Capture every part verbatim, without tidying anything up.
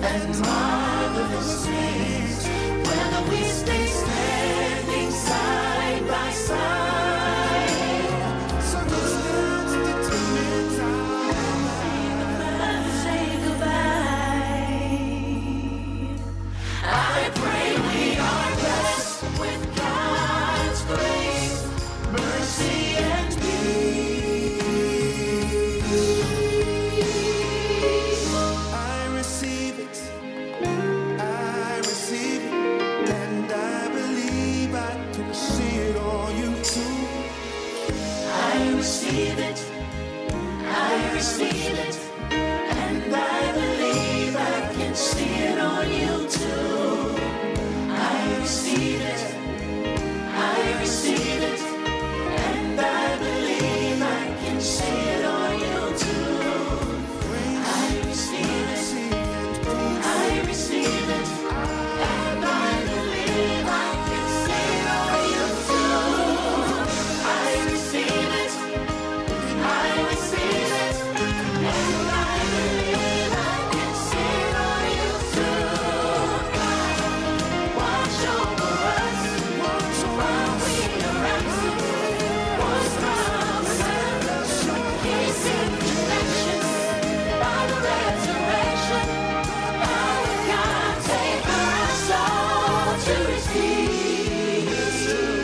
and marvelous things. Whether we stay standing side by side, circumstance determines our say goodbye. I pray we are blessed with God's grace, mercy, and peace. I receive it, I receive it, and I believe I can see it on you too. I receive it, I receive it, and I believe I can see it on you too. I receive it, I receive it, and I believe I can see it on you too. I receive it, I receive it, and I believe I can see it on you too. I receive it, I receive it, and I believe I can see it on you too. Watch over us while we are absent. Was promised peace in connection by the resurrection. Our God, take our soul to His peace.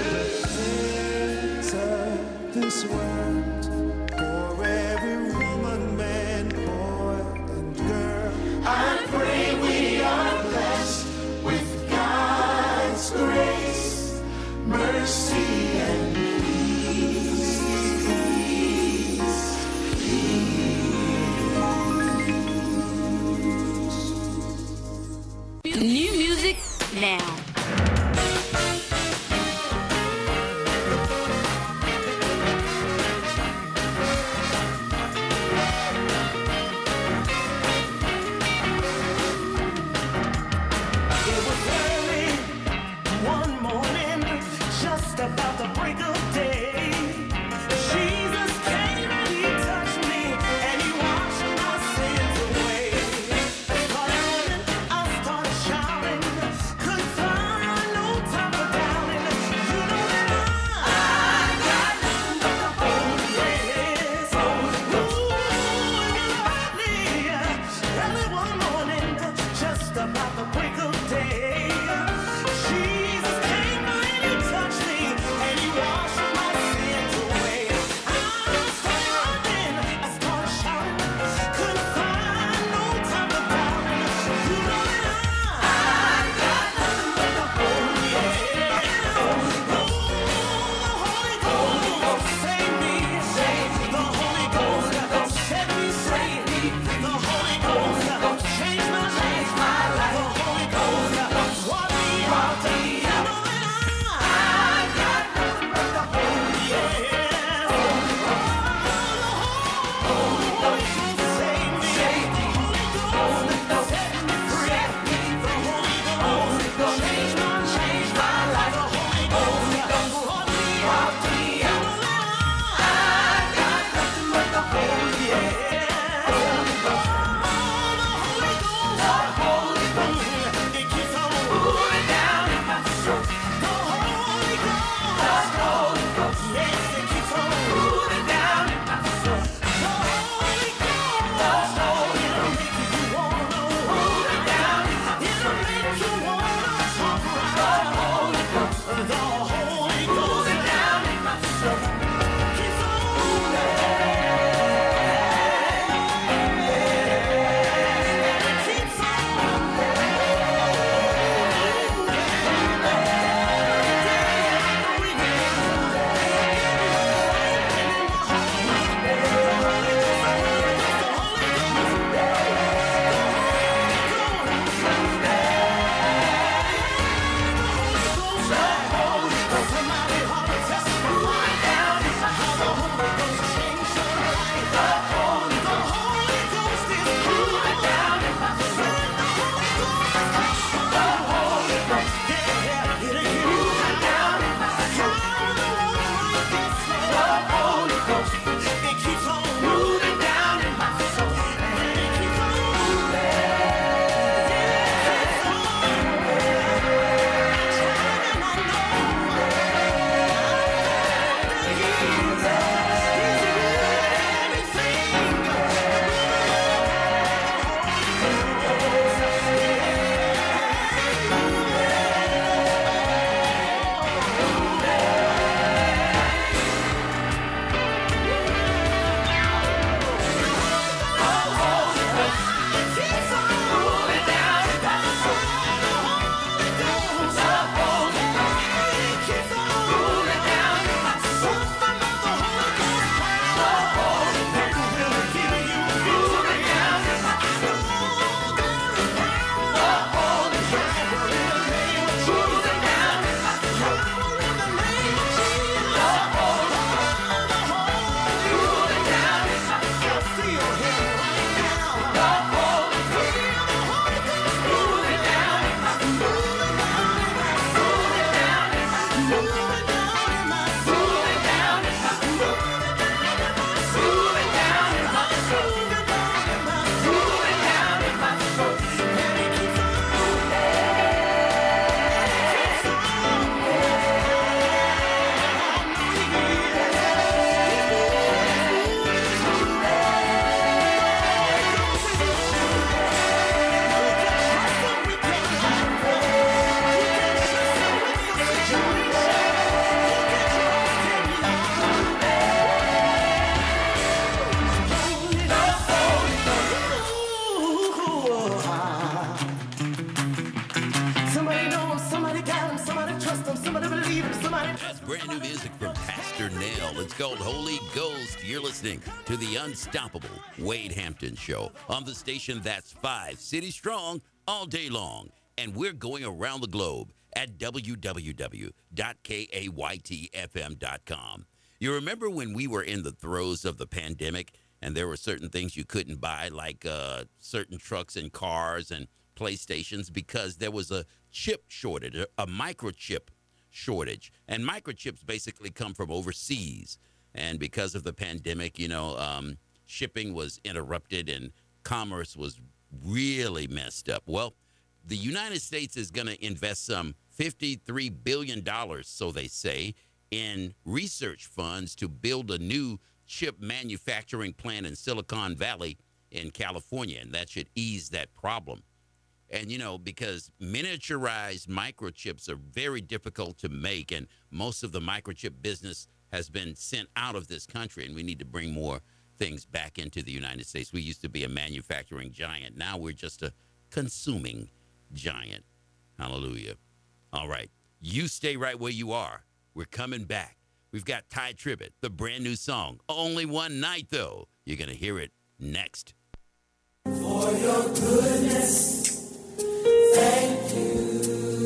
This world for every woman, man, boy, and girl. I pray we are blessed with God's grace, mercy, and peace. New music now. It was early one morning, just about brand new music from Pastor Nell. It's called Holy Ghost. You're listening to the unstoppable Wade Hampton Show on the station that's five city strong all day long. And we're going around the globe at w w w dot kayt f m dot com. You remember when we were in the throes of the pandemic and there were certain things you couldn't buy, like uh, certain trucks and cars and PlayStations, because there was a chip shortage, a, a microchip shortage. And microchips basically come from overseas. And because of the pandemic, you know, um, shipping was interrupted and commerce was really messed up. Well, the United States is going to invest some fifty-three billion dollars, so they say, in research funds to build a new chip manufacturing plant in Silicon Valley in California. And that should ease that problem. And, you know, because miniaturized microchips are very difficult to make, and most of the microchip business has been sent out of this country, and we need to bring more things back into the United States. We used to be a manufacturing giant. Now we're just a consuming giant. Hallelujah. All right. You stay right where you are. We're coming back. We've got Ty Tribbett, the brand new song, Only One Night, though. You're going to hear it next. For your goodness. Thank you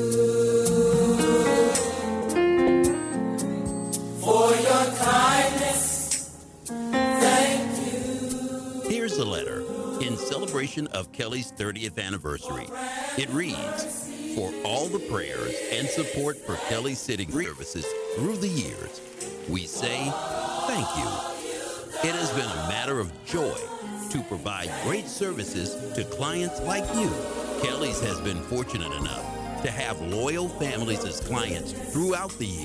for your kindness. Thank you. Here's a letter in celebration of Kelly's thirtieth anniversary. It reads, for all the prayers and support for Kelly's sitting services through the years, we say thank you. It has been a matter of joy to provide great services to clients like you. Kelly's has been fortunate enough to have loyal families as clients throughout the years.